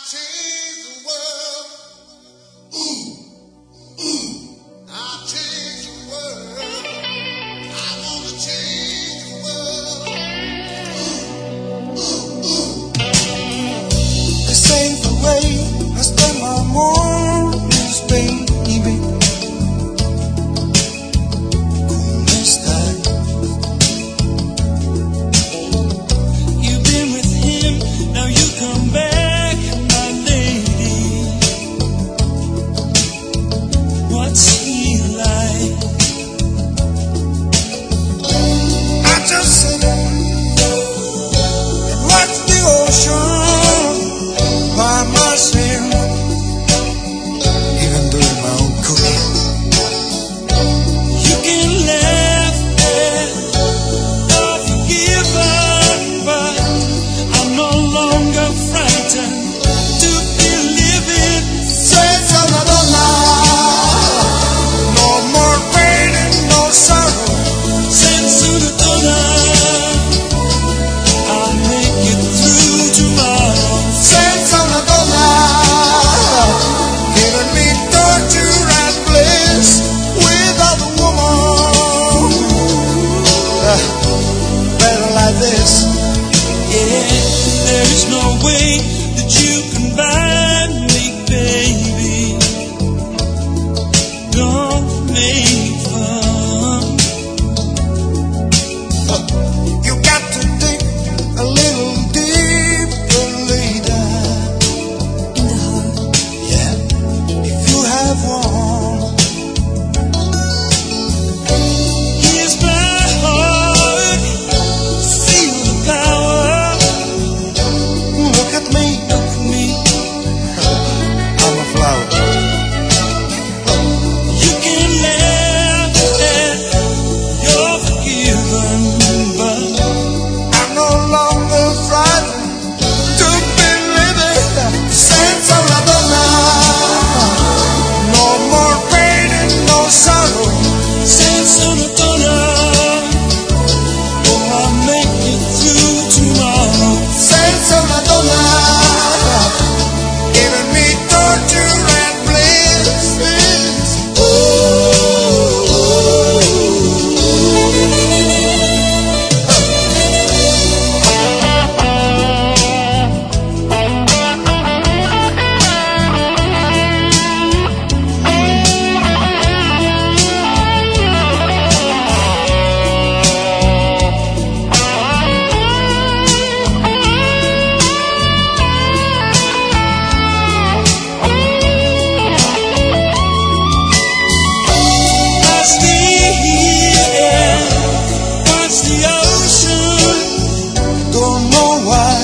change the world. I'll change the world. I wanna change the world. This ain't the way I spend my mornings, baby. This time you've been with him, now you come back, my lady. What's he like? I just sit and watch the ocean by myself, even doing my own cooking. You can laugh at the forgiven, but I'm no longer frightened to be living. Senza Madonna, no more pain and no sorrow. Senza Madonna, I'll make it through tomorrow. Senza Madonna, giving me torture and bliss without a woman. Better like this. Yeah, there is no way that you can buy me, baby. Don't make fun. You got to dig a little deeper later. In the heart. Yeah, if you have one. Here's my heart. Feel the power. Look at me. Look at me. I'm a flower. You can laugh at you're forgiven, but I'm no longer frightened to be living. Senza Madonna, no more pain and no sorrow. Senza Madonna, oh, I'll make it through tomorrow. Senza Madonna, giving me torture and bliss. I stay here and watch the ocean. Don't know why